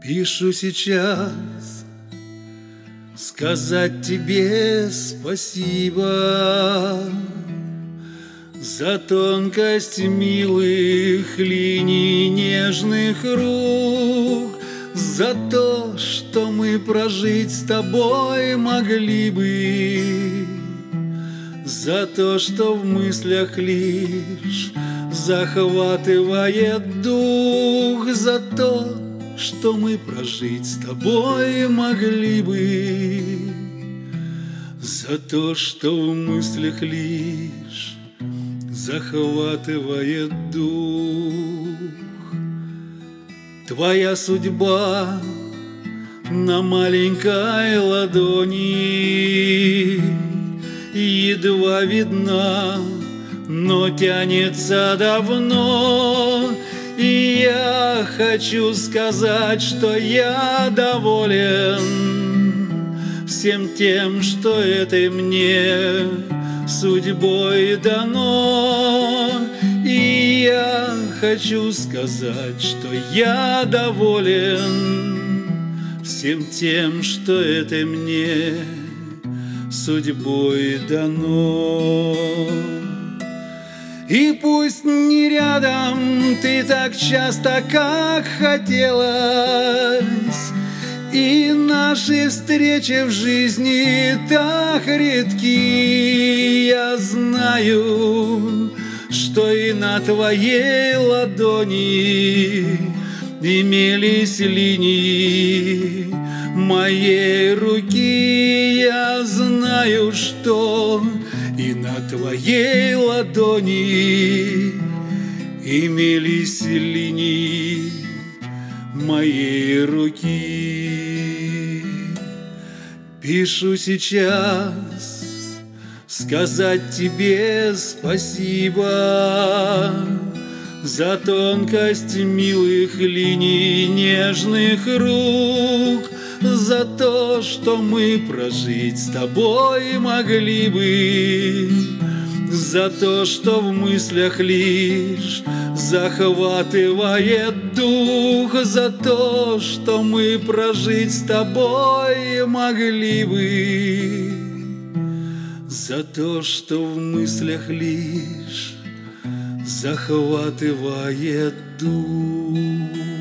Пишу сейчас сказать тебе спасибо за тонкость милых линий, нежных рук, за то, что мы прожить с тобой могли бы, за то, что в мыслях лишь захватывает дух, за то, что мы прожить с тобой могли бы, за то, что в мыслях лишь захватывает дух. Твоя судьба на маленькой ладони едва видна, но тянется давно. И я хочу сказать, что я доволен всем тем, что это мне судьбой дано. И я хочу сказать, что я доволен всем тем, что это мне судьбой дано. И пусть не рядом ты так часто, как хотелось, и наши встречи в жизни так редки, я знаю, что и на твоей ладони имелись линии моей руки. Я знаю, что и на твоей ладони имелись линии моей руки. Пишу сейчас сказать тебе спасибо за тонкость милых линий, нежных рук, за то, что мы прожить с тобой могли бы, за то, что в мыслях лишь захватывает дух, за то, что мы прожить с тобой могли бы, за то, что в мыслях лишь захватывает дух.